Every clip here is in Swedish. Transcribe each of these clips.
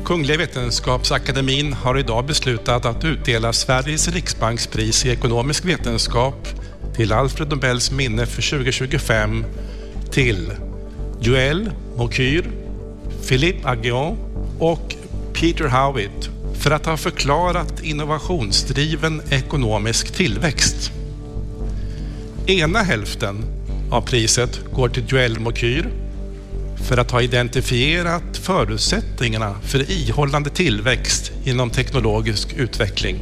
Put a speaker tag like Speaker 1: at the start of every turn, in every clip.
Speaker 1: Kungliga Vetenskapsakademin har idag beslutat att utdela Sveriges riksbankspris i ekonomisk vetenskap till Alfred Nobels minne för 2025 till Joël Moncur, Philippe Aghion och Peter Howitt för att ha förklarat innovationsdriven ekonomisk tillväxt. Ena hälften av priset går till Joël Moncur för att ha identifierat förutsättningarna för ihållande tillväxt inom teknologisk utveckling.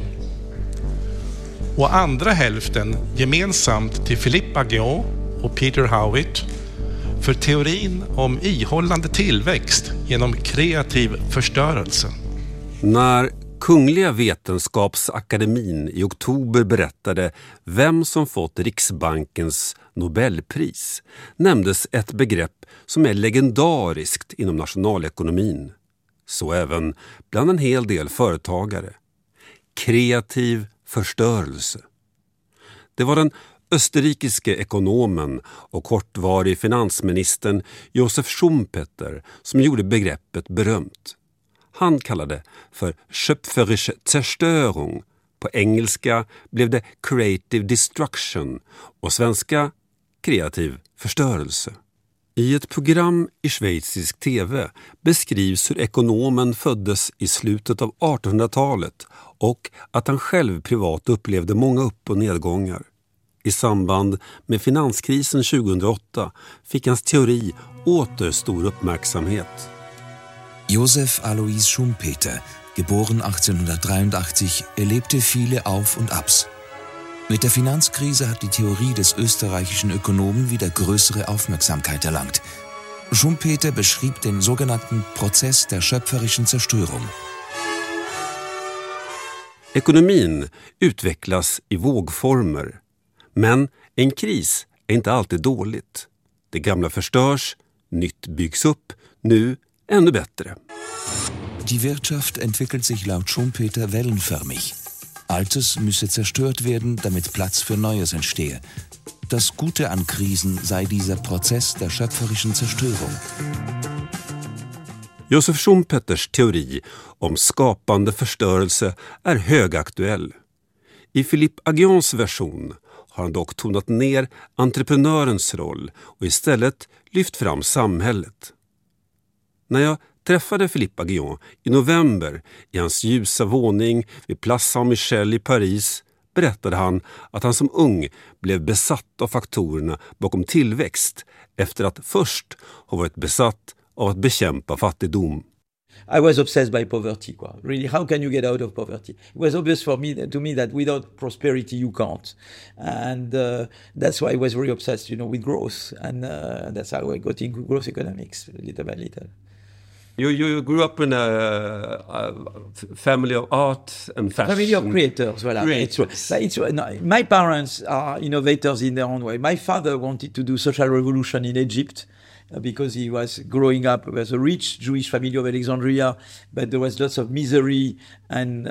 Speaker 1: Och andra hälften gemensamt till Philippe Aghion och Peter Howitt för teorin om ihållande tillväxt genom kreativ förstörelse.
Speaker 2: När Kungliga Vetenskapsakademin i oktober berättade vem som fått Riksbankens Nobelpris nämndes ett begrepp som är legendariskt inom nationalekonomin. Så även bland en hel del företagare. Kreativ förstörelse. Det var den österrikiske ekonomen och kortvarig finansministern Josef Schumpeter som gjorde begreppet berömt. Han kallade det för schöpferische Zerstörung. På engelska blev det creative destruction och svenska kreativ förstörelse. I ett program i schweizisk tv beskrivs hur ekonomen föddes i slutet av 1800-talet och att han själv privat upplevde många upp- och nedgångar. I samband med finanskrisen 2008 fick hans teori åter stor uppmärksamhet.
Speaker 3: Josef Alois Schumpeter, geboren 1883, erlebte viele Auf- und Abs. Mit der Finanzkrise hat die Theorie des österreichischen Ökonomen wieder größere Aufmerksamkeit erlangt. Schumpeter beschrieb den sogenannten Prozess der schöpferischen Zerstörung.
Speaker 2: Ekonomin utvecklas i vågformer, men en kris är inte alltid dåligt. Det gamla förstörs, nytt byggs upp, nu ännu bättre.
Speaker 3: Die Wirtschaft entwickelt sich laut Schumpeter wellenförmig. Altes müsse zerstört werden, damit Platz für Neues entstehe. Das Gute an Krisen sei dieser Prozess der schöpferischen Zerstörung.
Speaker 2: Josef Schumpeters teori om skapande förstörelse är högaktuell. I Philippe Aghions version har han dock tonat ner entreprenörens roll och istället lyft fram samhället. När jag träffade Philippe Aghion i november i hans ljusa våning vid Place Saint-Michel i Paris berättade han att han som ung blev besatt av faktorerna bakom tillväxt efter att först ha varit besatt av att bekämpa fattigdom.
Speaker 4: I was obsessed by poverty. Really, how can you get out of poverty? It was obvious to me that without prosperity you can't, and that's why I was very obsessed, with growth, and that's how I got into growth economics, little by little.
Speaker 2: You grew up in a family of art and fashion.
Speaker 4: Family of creators, voilà. My parents are innovators in their own way. My father wanted to do social revolution in Egypt because he was growing up as a rich Jewish family of Alexandria, but there was lots of misery and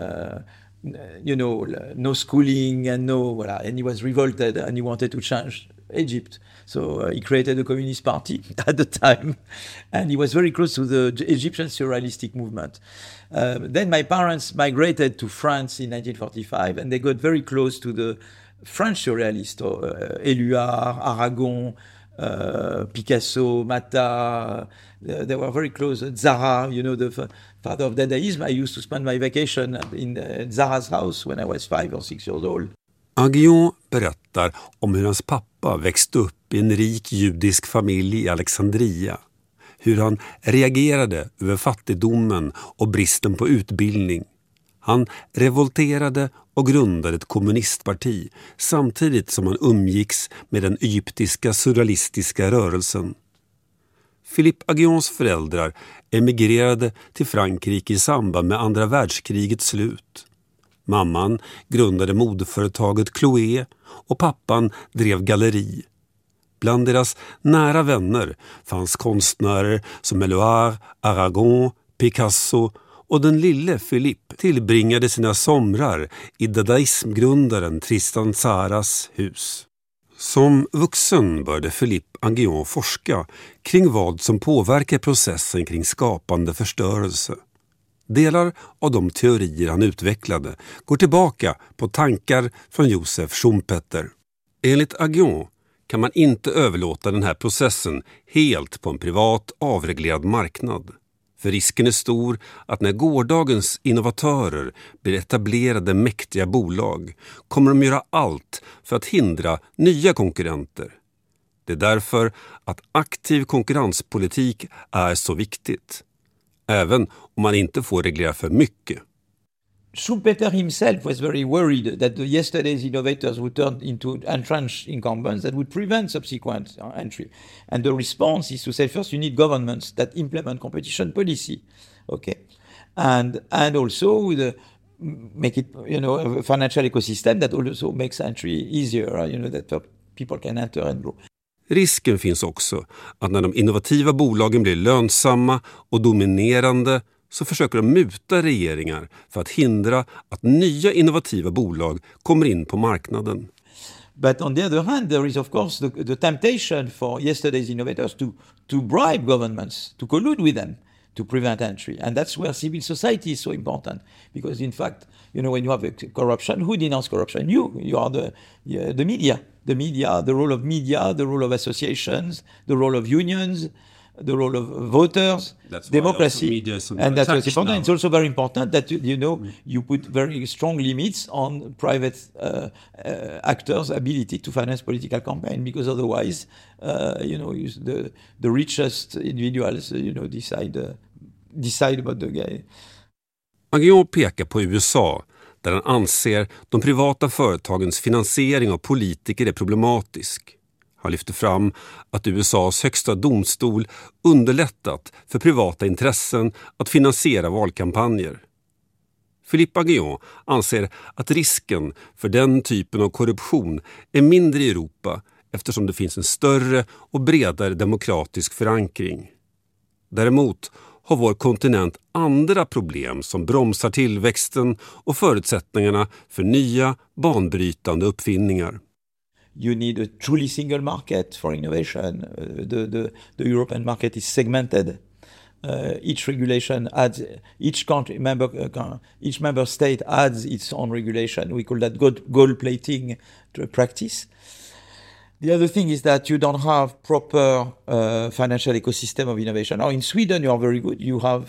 Speaker 4: no schooling and and he was revolted and he wanted to change Egypt. So he created a communist party at the time, and he was very close to the Egyptian surrealistic movement. Then my parents migrated to France in 1945, and they got very close to the French surrealists, Éluard, Aragon, Picasso, Mata. They were very close. Zara, the father of Dadaism. I used to spend my vacation in Zara's house when I was 5 or 6 years old.
Speaker 2: Aghion berättar om hur hans pappa växte upp i en rik judisk familj i Alexandria. Hur han reagerade över fattigdomen och bristen på utbildning. Han revolterade och grundade ett kommunistparti samtidigt som han umgicks med den egyptiska surrealistiska rörelsen. Philippe Aghions föräldrar emigrerade till Frankrike i samband med andra världskrigets slut. Mamman grundade modeföretaget Chloé och pappan drev galleri. Bland deras nära vänner fanns konstnärer som Éluard, Aragon, Picasso och den lille Philippe tillbringade sina somrar i dadaismgrundaren Tristan Tsaras hus. Som vuxen började Philippe Aghion forska kring vad som påverkar processen kring skapande förstörelse. Delar av de teorier han utvecklade går tillbaka på tankar från Joseph Schumpeter. Enligt Aghion kan man inte överlåta den här processen helt på en privat avreglerad marknad. För risken är stor att när gårdagens innovatörer blir etablerade mäktiga bolag kommer de göra allt för att hindra nya konkurrenter. Det är därför att aktiv konkurrenspolitik är så viktigt. Även om man inte får reglera för mycket.
Speaker 4: Schumpeter himself was very worried that the yesterday's innovators would turn into entrenched incumbents that would prevent subsequent entry. And the response is to say, first, you need governments that implement competition policy, okay, and also make it, a financial ecosystem that also makes entry easier, that people can enter and grow.
Speaker 2: Risken finns också att när de innovativa bolagen blir lönsamma och dominerande så försöker de muta regeringar för att hindra att nya innovativa bolag kommer in på marknaden.
Speaker 4: But on the other hand, there is of course the temptation for yesterday's innovators to bribe governments, to collude with them, to prevent entry. And that's where civil society is so important. Because in fact, when you have corruption, who denounces corruption? You are the media. The media, the role of media, the role of associations, the role of unions, the role of voters, democracy, and that's what's important. It's also very important that you put very strong limits on private actors' ability to finance political campaign, because otherwise, the richest individuals, decide about the game.
Speaker 2: Aghion pekar på USA, där han anser de privata företagens finansiering av politiker är problematisk. Han lyfter fram att USAs högsta domstol underlättat för privata intressen att finansiera valkampanjer. Philippe Aghion anser att risken för den typen av korruption är mindre i Europa eftersom det finns en större och bredare demokratisk förankring. Däremot har vår kontinent andra problem som bromsar tillväxten och förutsättningarna för nya banbrytande uppfinningar.
Speaker 4: You need a truly single market for innovation. The European market is segmented. Each regulation adds, each member state adds its own regulation. We call that gold plating practice. The other thing is that you don't have proper financial ecosystem of innovation. Now in Sweden, you are very good. You have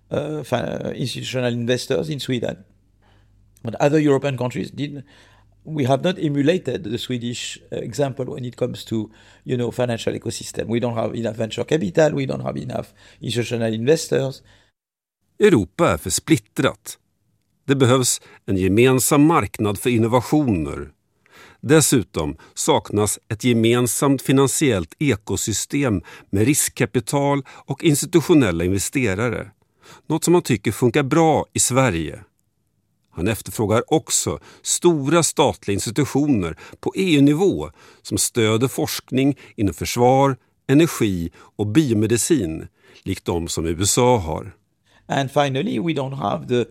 Speaker 4: institutional investors in Sweden, but other European countries didn't. We have not emulated the Swedish example when it comes to, financial ecosystem. We don't have enough venture capital. We don't have enough institutional investors.
Speaker 2: Europa är för splittrat. Det behövs en gemensam marknad för innovationer. Dessutom saknas ett gemensamt finansiellt ekosystem med riskkapital och institutionella investerare. Något som man tycker funkar bra i Sverige. Han efterfrågar också stora statliga institutioner på EU-nivå som stöder forskning inom försvar, energi och biomedicin, likt de som USA har.
Speaker 4: And finally, we don't have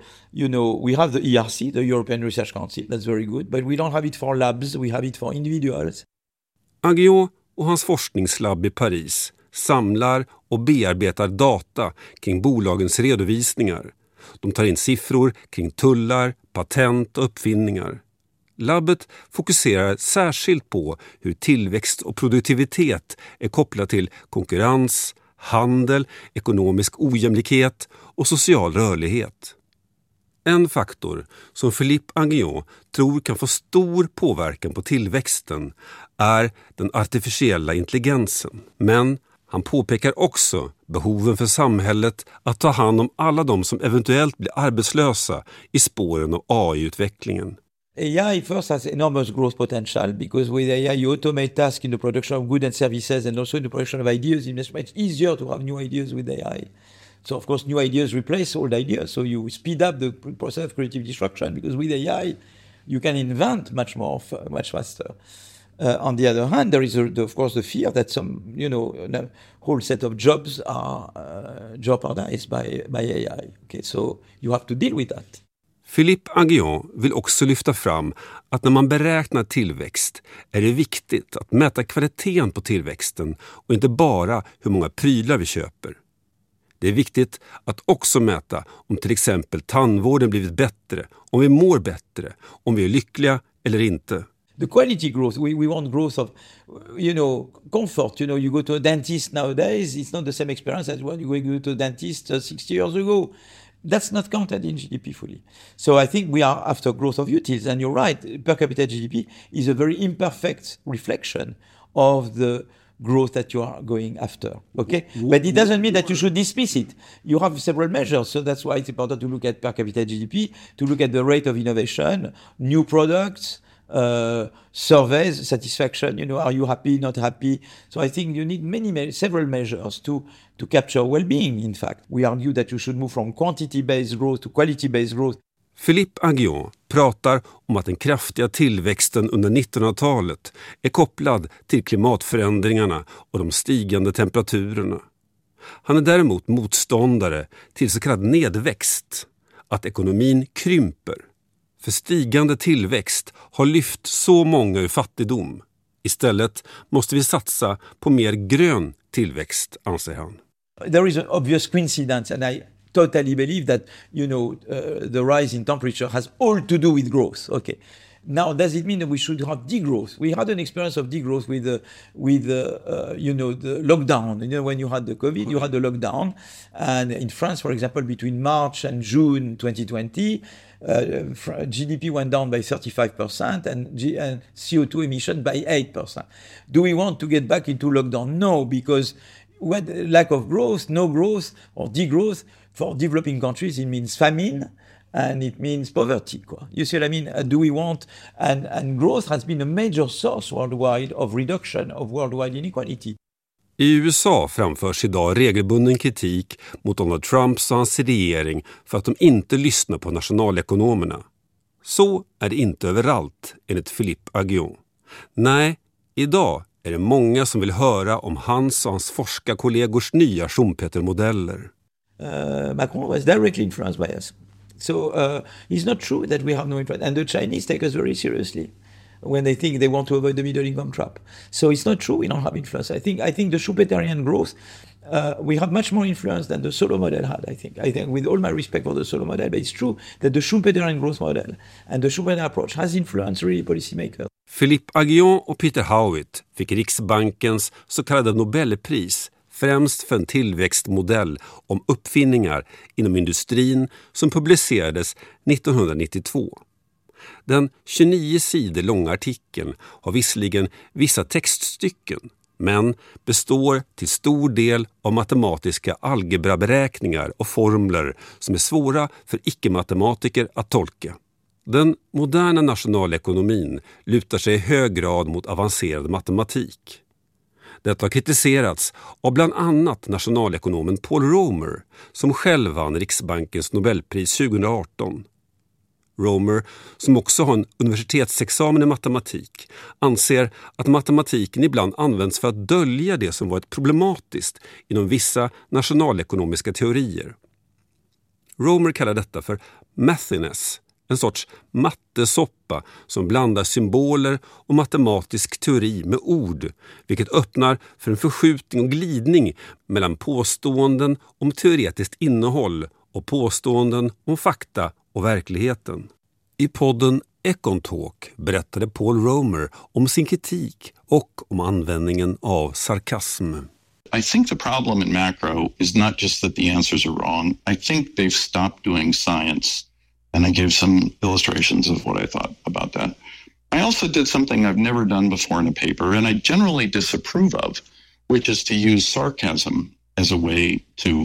Speaker 4: we have the ERC, the European Research Council, that's very good, but we don't have it for labs, we have it for individuals.
Speaker 2: Aghion och hans forskningslabb i Paris samlar och bearbetar data kring bolagens redovisningar. De tar in siffror kring tullar, patent och uppfinningar. Labbet fokuserar särskilt på hur tillväxt och produktivitet är kopplat till konkurrens, handel, ekonomisk ojämlikhet och social rörlighet. En faktor som Philippe Aghion tror kan få stor påverkan på tillväxten är den artificiella intelligensen. Men han påpekar också behoven för samhället att ta hand om alla de som eventuellt blir arbetslösa i spåren av AI-utvecklingen.
Speaker 4: AI first has enormous growth potential because with AI you automate tasks in the production of goods and services and also in the production of ideas. It's easier to have new ideas with AI. So of course new ideas replace old ideas. So you speed up the process of creative destruction because with AI you can invent much faster. On the other hand, there is of course the fear that some a whole set of jobs are jeopardized by AI. Okay, so you have to deal with that.
Speaker 2: Philippe Aghion vill också lyfta fram att när man beräknar tillväxt är det viktigt att mäta kvaliteten på tillväxten och inte bara hur många prylar vi köper. Det är viktigt att också mäta om till exempel tandvården blivit bättre, om vi mår bättre, om vi är lyckliga eller inte.
Speaker 4: The quality growth, we want growth of, comfort. You go to a dentist nowadays, it's not the same experience as when you go to a dentist 60 years ago. That's not counted in GDP fully. So I think we are after growth of utils, and you're right, per capita GDP is a very imperfect reflection of the growth that you are going after, okay? But it doesn't mean that you should dismiss it. You have several measures, so that's why it's important to look at per capita GDP, to look at the rate of innovation, new products, surveys, satisfaction, are you happy, not happy? So I think you need several measures to capture well-being, in fact. We argue that you should move from quantity-based growth to quality-based growth.
Speaker 2: Philippe Aghion pratar om att den kraftiga tillväxten under 1900-talet är kopplad till klimatförändringarna och de stigande temperaturerna. Han är däremot motståndare till så kallad nedväxt, att ekonomin krymper. För stigande tillväxt har lyft så många ur fattigdom. Istället måste vi satsa på mer grön tillväxt, anser han.
Speaker 4: There is an obvious coincidence, and I totally believe that, the rise in temperature has all to do with growth. Okay. Now, does it mean that we should have degrowth? We had an experience of degrowth with the lockdown. When you had the COVID, you had the lockdown. And in France, for example, between March and June 2020, GDP went down by 35% and CO2 emission by 8%. Do we want to get back into lockdown? No, because lack of growth, no growth, or degrowth, for developing countries, it means famine. And it means poverty. You see what I mean? Do we want... And growth has been a major source worldwide of reduction of worldwide inequality.
Speaker 2: I USA framförs idag regelbunden kritik mot Donald Trumps och hans regering för att de inte lyssnar på nationalekonomerna. Så är det inte överallt, enligt Philippe Aghion. Nej, idag är det många som vill höra om hans och hans forskarkollegors nya Schumpeter-modeller.
Speaker 4: Macron was directly influenced by us. So it's not true that we have no influence. And the Chinese take us very seriously when they think they want to avoid the middle income trap. So it's not true we don't have influence. I think the Schumpeterian growth, we have much more influence than the Solow model had, I think. I think with all my respect for the Solow model, but it's true that the Schumpeterian growth model and the Schumpeter approach has influenced really policymakers.
Speaker 2: Philippe Aghion och Peter Howitt fick Riksbankens så kallade Nobelpris, främst för en tillväxtmodell om uppfinningar inom industrin som publicerades 1992. Den 29 sidor långa artikeln har visserligen vissa textstycken, men består till stor del av matematiska algebraberäkningar och formler som är svåra för icke-matematiker att tolka. Den moderna nationalekonomin lutar sig i hög grad mot avancerad matematik. Detta har kritiserats av bland annat nationalekonomen Paul Romer, som själv vann Riksbankens Nobelpris 2018. Romer, som också har en universitetsexamen i matematik, anser att matematiken ibland används för att dölja det som varit problematiskt inom vissa nationalekonomiska teorier. Romer kallar detta för mathiness, en sorts mattesoppa som blandar symboler och matematisk teori med ord, vilket öppnar för en förskjutning och glidning mellan påståenden om teoretiskt innehåll och påståenden om fakta och verkligheten. I podden Econ Talk berättade Paul Romer om sin kritik och om användningen av sarkasm.
Speaker 5: I think the problem in macro is not just that the answers are wrong. I think they've stopped doing science. And I gave some illustrations of what I thought about that. I also did something I've never done before in a paper, and I generally disapprove of, which is to use sarcasm as a way to,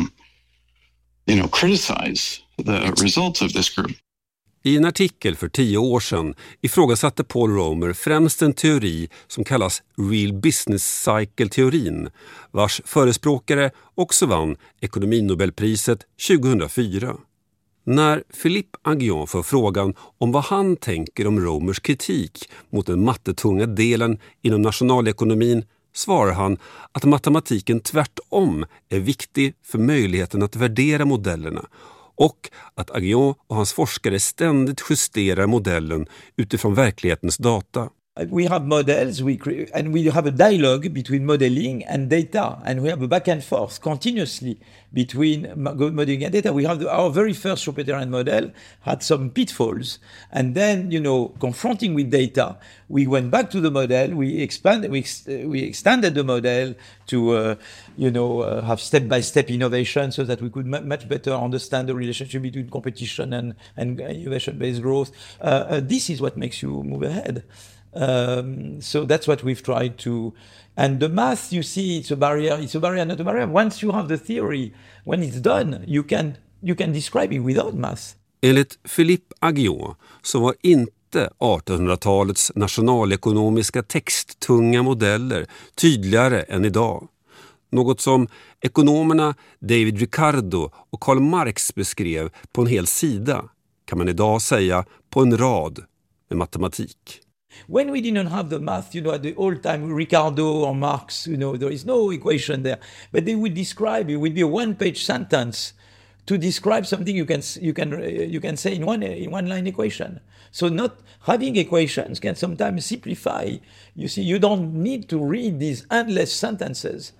Speaker 5: criticize the results of this group.
Speaker 2: I en artikel för 10 år sedan ifrågasatte Paul Romer främst en teori som kallas Real Business Cycle-teorin, vars förespråkare också vann ekonominobelpriset 2004. När Philippe Aghion får frågan om vad han tänker om Romers kritik mot den mattetunga delen inom nationalekonomin svarar han att matematiken tvärtom är viktig för möjligheten att värdera modellerna och att Aghion och hans forskare ständigt justerar modellen utifrån verklighetens data.
Speaker 4: we have models, and we have a dialogue between modeling and data, and we have a back and forth continuously between modeling and data. We have our very first Schumpeterian model had some pitfalls, and then, confronting with data, we went back to the model, we extended the model to, have step-by-step innovation so that we could much better understand the relationship between competition and innovation-based growth. This is what makes you move ahead. So that's what we've tried to. And the math, you see, it's a barrier, not a barrier. Once you have the theory, when it's done, you can describe it without math.
Speaker 2: Enligt Philippe Aghion så var inte 1800-talets nationalekonomiska texttunga modeller tydligare än idag. Något som ekonomerna David Ricardo och Karl Marx beskrev på en hel sida kan man idag säga på en rad med matematik.
Speaker 4: When we didn't have the math, at the old time, Ricardo or Marx, there is no equation there. But they would describe, it would be a one-page sentence to describe something you can say in one line equation. So not having equations can sometimes simplify. You see, you don't need to read these endless sentences,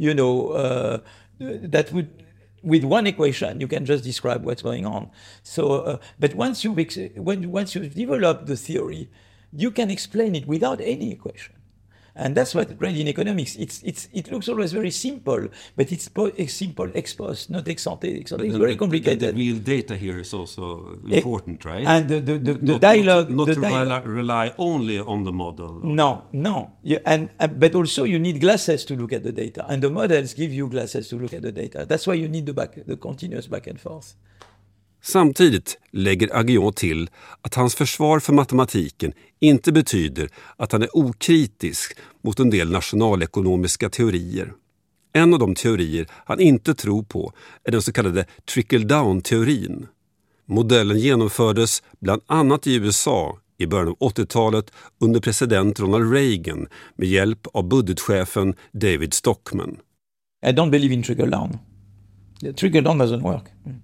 Speaker 4: that would. With one equation, you can just describe what's going on. So, but once you develop the theory, you can explain it without any equation. And that's what great in economics. It looks always very simple, but it's simple ex post, not ex ante. It's very complicated.
Speaker 2: The real data here is also important, right?
Speaker 4: And the dialogue...
Speaker 2: Not to rely only on the model.
Speaker 4: No. But also you need glasses to look at the data. And the models give you glasses to look at the data. That's why you need the continuous back and forth.
Speaker 2: Samtidigt lägger Aghion till att hans försvar för matematiken inte betyder att han är okritisk mot en del nationalekonomiska teorier. En av de teorier han inte tror på är den så kallade trickle-down-teorin. Modellen genomfördes bland annat i USA i början av 80-talet under president Ronald Reagan med hjälp av budgetchefen David Stockman.
Speaker 4: I don't believe in trickle-down. Trickle-down doesn't work.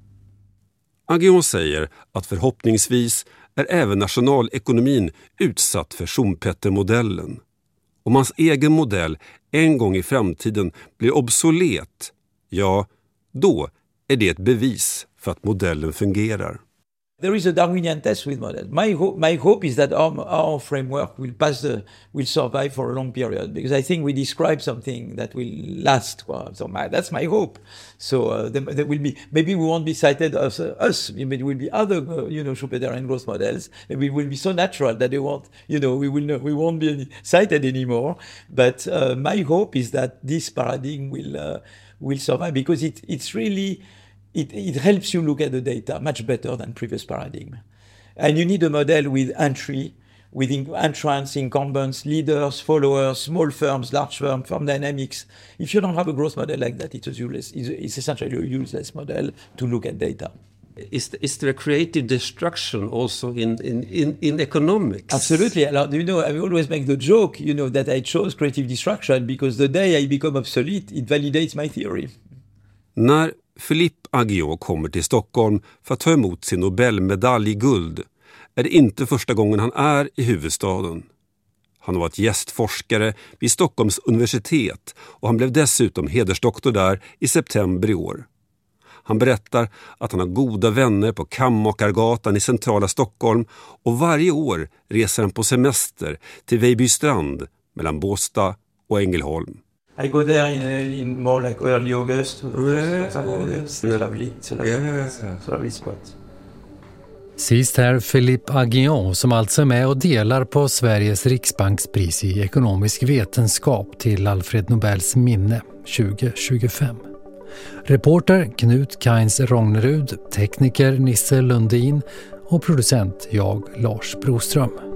Speaker 2: Aghion säger att förhoppningsvis är även nationalekonomin utsatt för Schumpeter-modellen. Om hans egen modell en gång i framtiden blir obsolet, då är det ett bevis för att modellen fungerar.
Speaker 4: There is a Darwinian test with models. My hope is that our framework will survive for a long period, because I think we describe something that will last. So that's my hope. So there will be, maybe we won't be cited as us. Maybe it will be other, Schumpeterian growth models. Maybe it will be so natural that they won't, we won't be cited anymore. But my hope is that this paradigm will survive, because it's really. It helps you look at the data much better than previous paradigm. And you need a model with entry, with entrants, incumbents, leaders, followers, small firms, large firms, firm dynamics. If you don't have a growth model like that, it's essentially a useless model to look at data.
Speaker 2: Is there a creative destruction also in economics?
Speaker 4: Absolutely. I always make the joke, that I chose creative destruction because the day I become obsolete, it validates my theory.
Speaker 2: När Philippe Aghion kommer till Stockholm för att ta emot sin Nobelmedalj i guld är det inte första gången han är i huvudstaden. Han har varit gästforskare vid Stockholms universitet och han blev dessutom hedersdoktor där i september i år. Han berättar att han har goda vänner på Kammakargatan i centrala Stockholm och varje år reser han på semester till Vejbystrand mellan Båstad och Ängelholm.
Speaker 4: I go there in more like early August. It's a lovely spot.
Speaker 6: Sist här Philippe Aghion, som alltså är med och delar på Sveriges Riksbankspris i ekonomisk vetenskap till Alfred Nobels minne 2025. Reporter Knut Kainz Rognerud, tekniker Nisse Lundin och producent jag Lars Broström.